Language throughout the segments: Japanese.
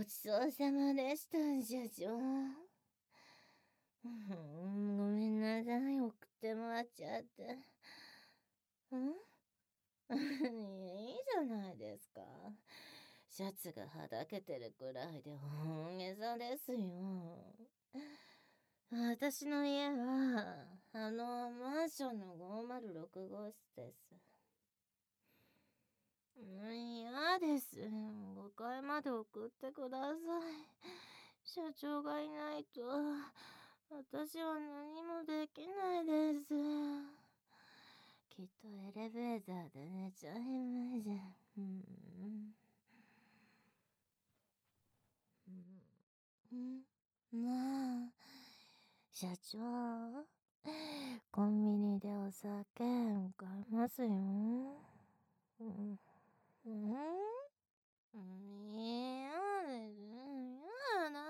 ちそうさまでした、社長。ごめんなさい、送ってもらっちゃって。いいじゃないですか。シャツがはだけてるくらいで大げさですよ。私の家は、マンションの506号室です。嫌です。5階まで送ってください。社長がいないと、私は何もできないです。きっとエレベーターで寝ちゃいます。まあ、社長、コンビニでお酒買いますよ。嫌です。嫌だ。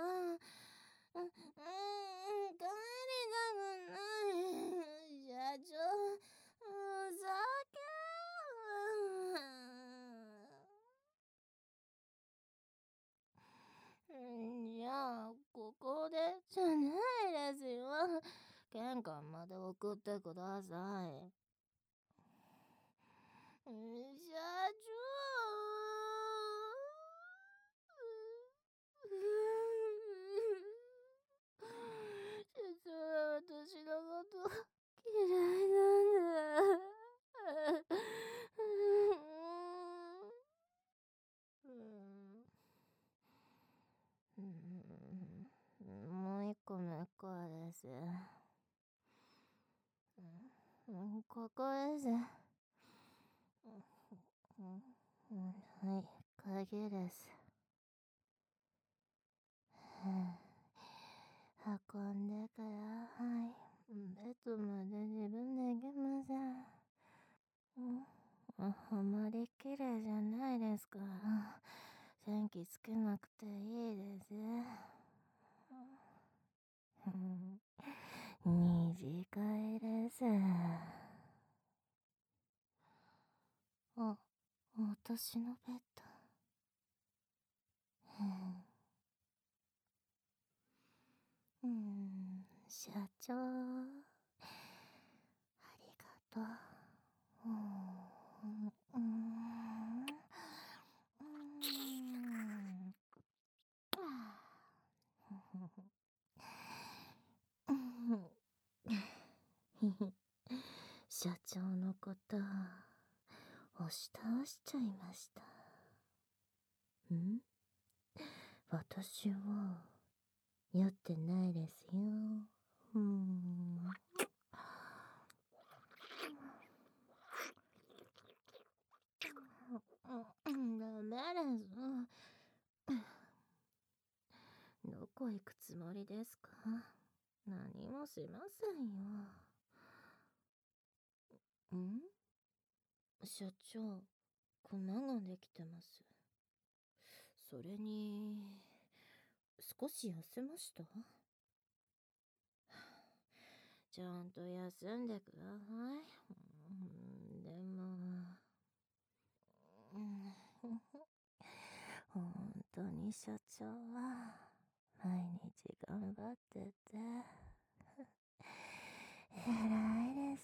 帰りたくない。社長、お酒。じゃあ、ここでじゃないですよ。玄関まで送ってください。社長は私のこと嫌いなんだ。もう一個目これです。ここです。はい、鍵です。運んでから、はい、ベッドまで自分で行けません。あまり綺麗じゃないですから、電気つけなくていいです。二次会です。私のベッド。社長、ありがとう。社長のこと押し倒しちゃいました。私は酔ってないですよ。ダメです。どこ行くつもりですか？何もしませんよ。社長、クマができてます。それに、少し痩せました？ちゃんと休んでください。でも、本当に社長は毎日頑張ってて偉いです。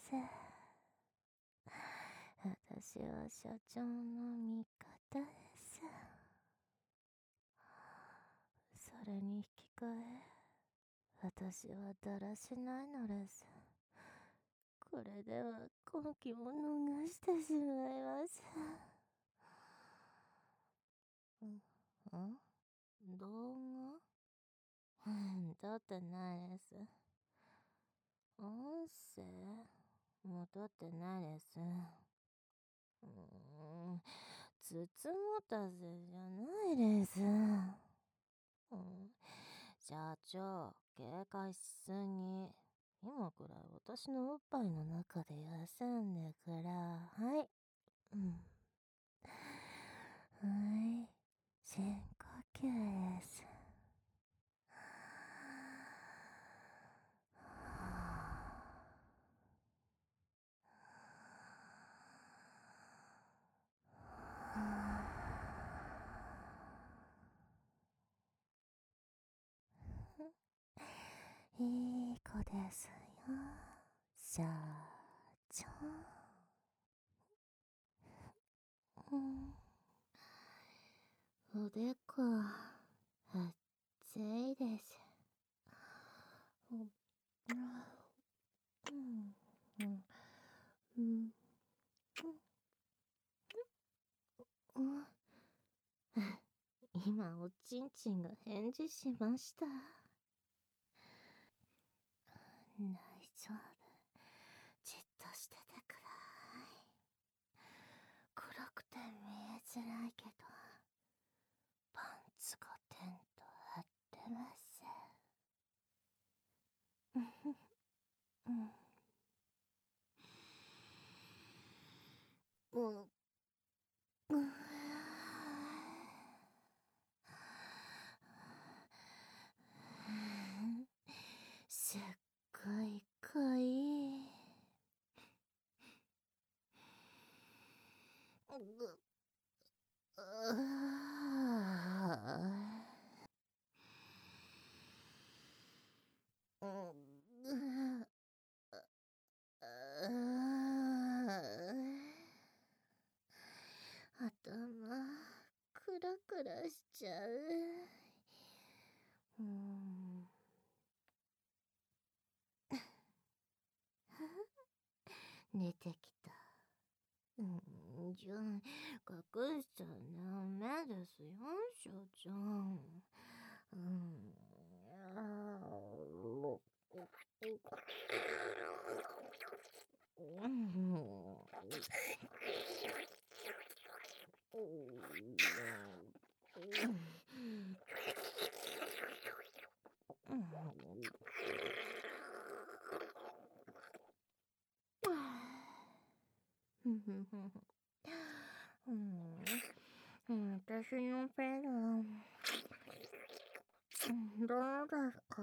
私は社長の味方です。それに引き換え、私はだらしないのです。これでは好機を逃してしまいます。動画撮ってないです。音声も撮ってないです。つつもたせじゃないです。社長、警戒しすぎ。今くらい私のおっぱいの中で休んでくらはい。はい。深呼吸です。 ですよ、社長。うん、おでこ、熱いです。うん、うん、うん、うん、うん。今、おちんちんが返事しました。大丈夫。じっとしててください。暗くて見えづらいけど、パンツがテント張ってます。うん。うん。うん。すっごい濃い。頭、クラクラしちゃう。うん。寝てきた。じゃあ、隠しちゃダメですよ、所長。うん。私のペダル、どうですか？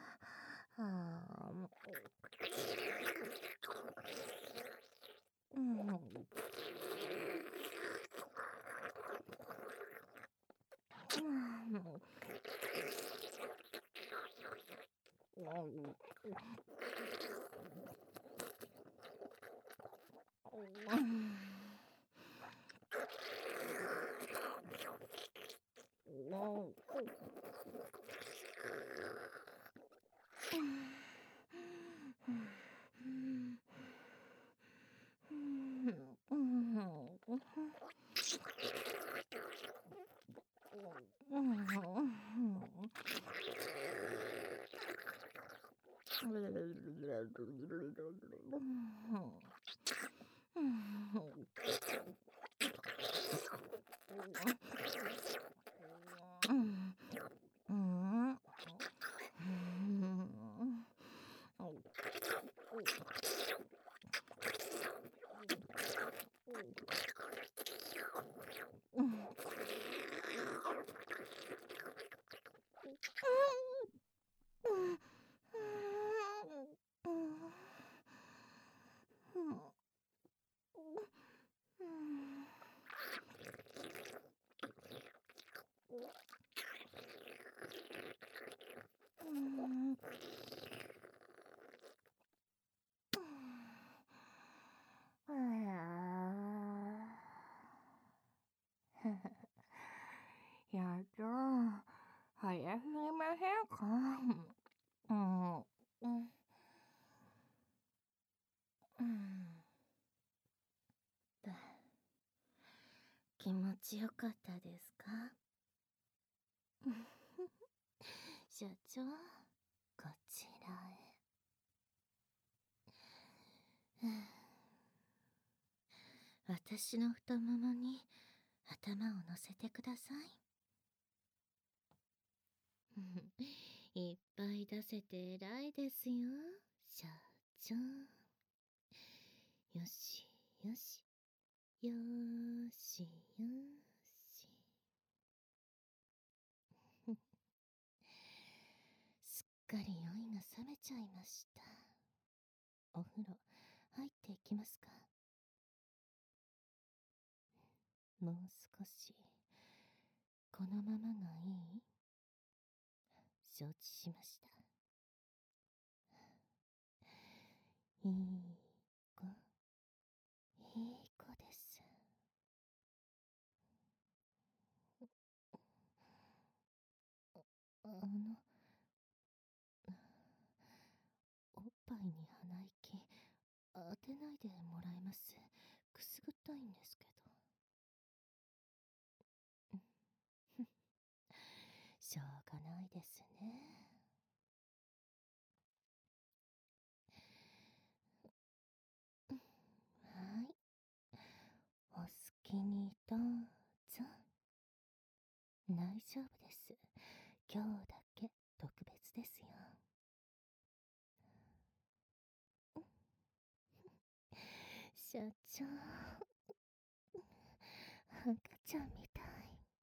やっと、早すぎませんか？うん。気持ちよかったですか？社長、こちらへ。私の太ももに頭を乗せてください。いっぱい出せて偉いですよ、社長。よしよし、よしよし。すっかり酔いが覚めちゃいました。お風呂入っていきますか？もう少しこのままがいい？承知しました。 いい子、いい子です。おっぱいに鼻息当てないでもらえます？くすぐったいんですけど。しょうがないですね。はい、お好きにどうぞ。大丈夫です。今日だけ特別ですよ。社長、赤ちゃんみたい。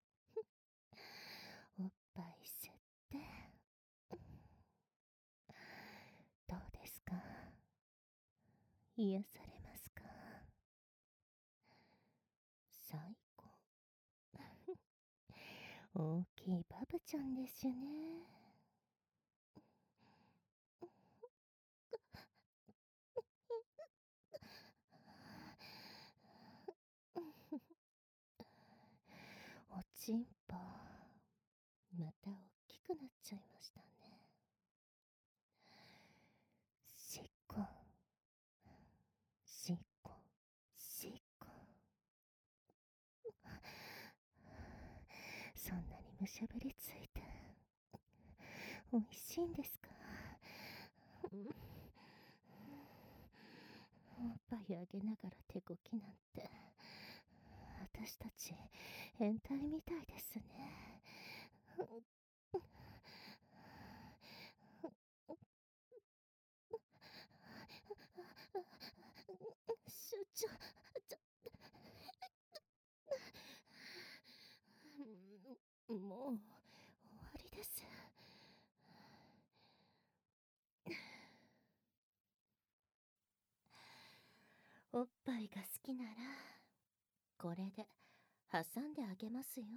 おっぱい吸って、どうですか？癒されますか？最高。大きいバブちゃんですね。おちんぽ、また大きくなっちゃいましたね。しっこ、しっこ、しっこ。そんなにむしゃぶりついて、美味しいんですか？おっぱいあげながら手こきなんて、私たち変態みたいですね。社長、もう終わりです。おっぱいが好きならこれで挟んであげますよ。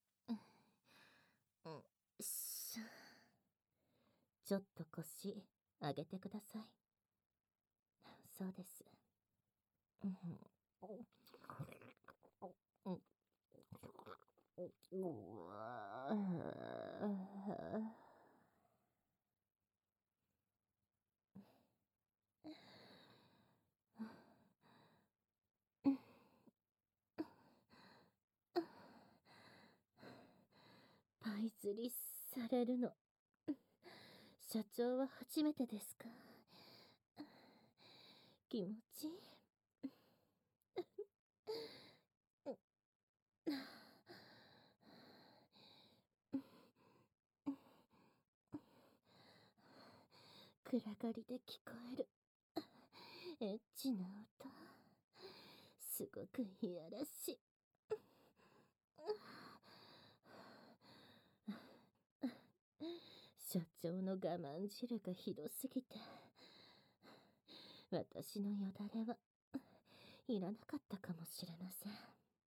しょ、ちょっと腰上げてください。そうです。パイ釣りされるの、社長は初めてですか？気持ちいい。暗がりで聞こえるエッチな音、すごくいやらしい。社長の我慢汁がひどすぎて、私のよだれはいらなかったかもしれません。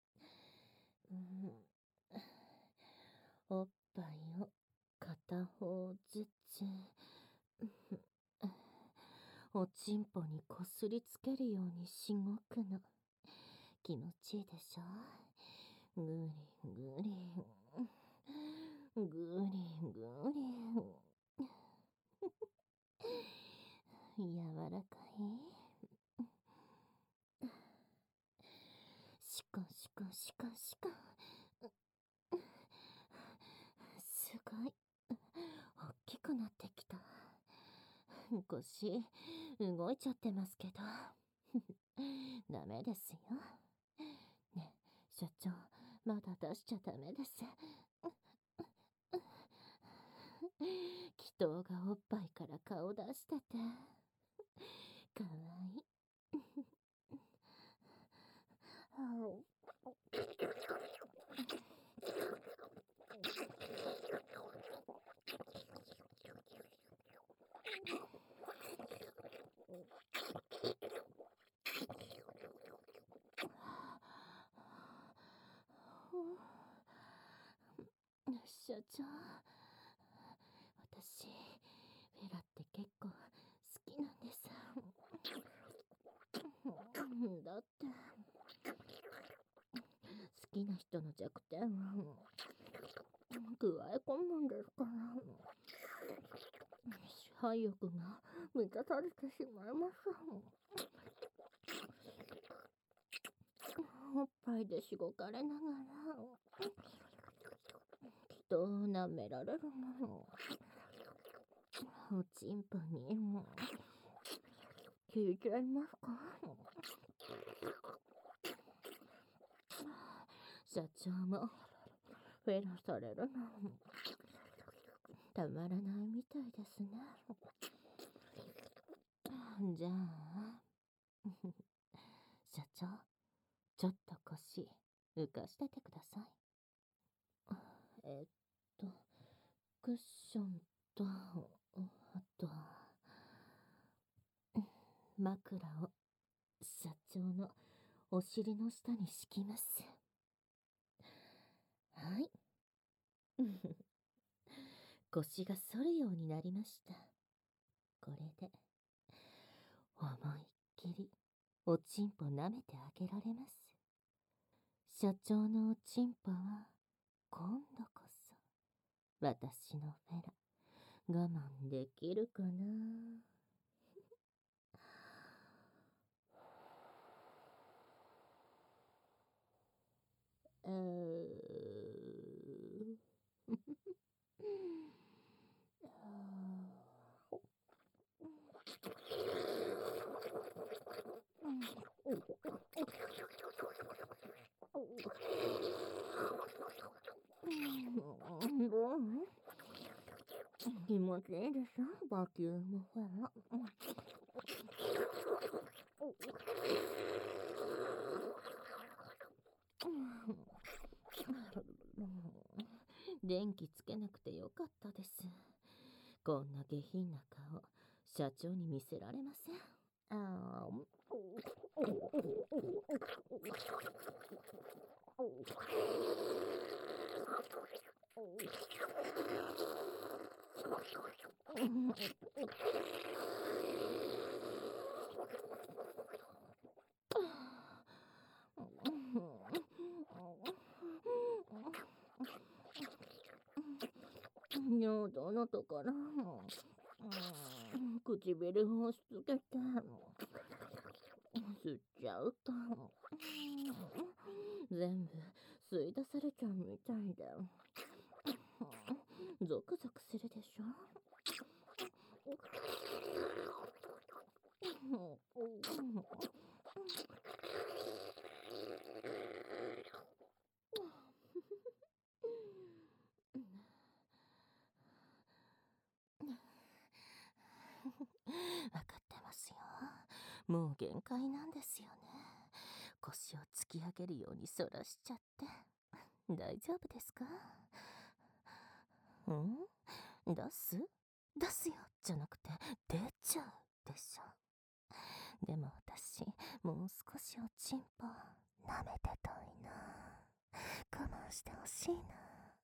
おっぱいを片方ずつおちんぽにこすりつけるようにしごくの、気持ちいいでしょ？ぐりぐりぐりぐり柔らかい。しかしかしかしか、すごい大きくなってきた。腰動いちゃってますけどダメですよ。ね、社長、まだ出しちゃダメです。祈祷がおっぱいから顔出しててかわいい。社長、私フェラって結構好きなんです。 だって、好きな人の弱点を加え込むんですから、支配欲が満たされてしまいます。おっぱいでしごかれながら、人を舐められるの。おちんぽに聞いちゃいますか？社長もフェラされるのたまらないみたいですね。じゃあ社長、ちょっと腰浮かしててください。えっとクッションと、あと枕を社長のお尻の下に敷きます。はい。腰が反るようになりました。これで思いっきりおちんぽ舐めてあげられます。社長のおちんぽは今度こそ私のフェラ我慢できるかな。気持ちいいでしょ、バキュームフェラ。電気つけなくてよかったです。こんな下品な顔、社長に見せられません。ああ。喉のところ、唇を押し付けて吸っちゃうと、全部吸い出されちゃうみたいで、ゾクゾクするでしょ。わかってますよ。もう限界なんですよね。腰を突き上げるように反らしちゃって。大丈夫ですか？出すよじゃなくて出ちゃうでしょ。でも私、もう少しおちんぽ舐めてたいな。我慢してほしいな。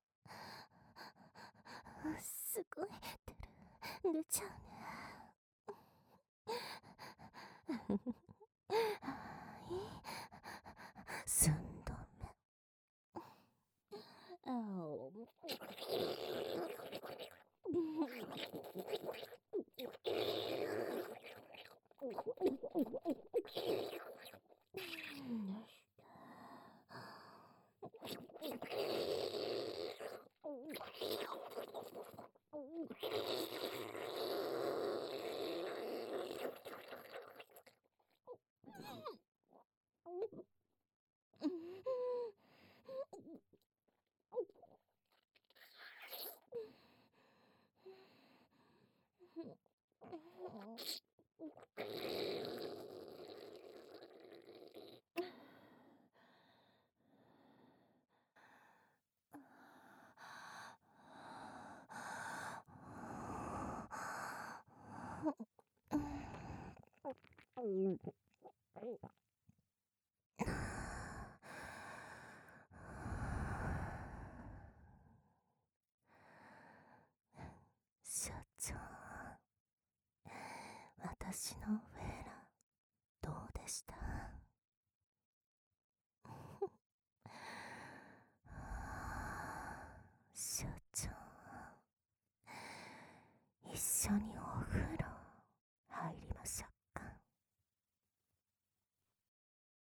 すごい出ちゃうね。はい寸止め。社長、私のフェラどうでした？ 緒に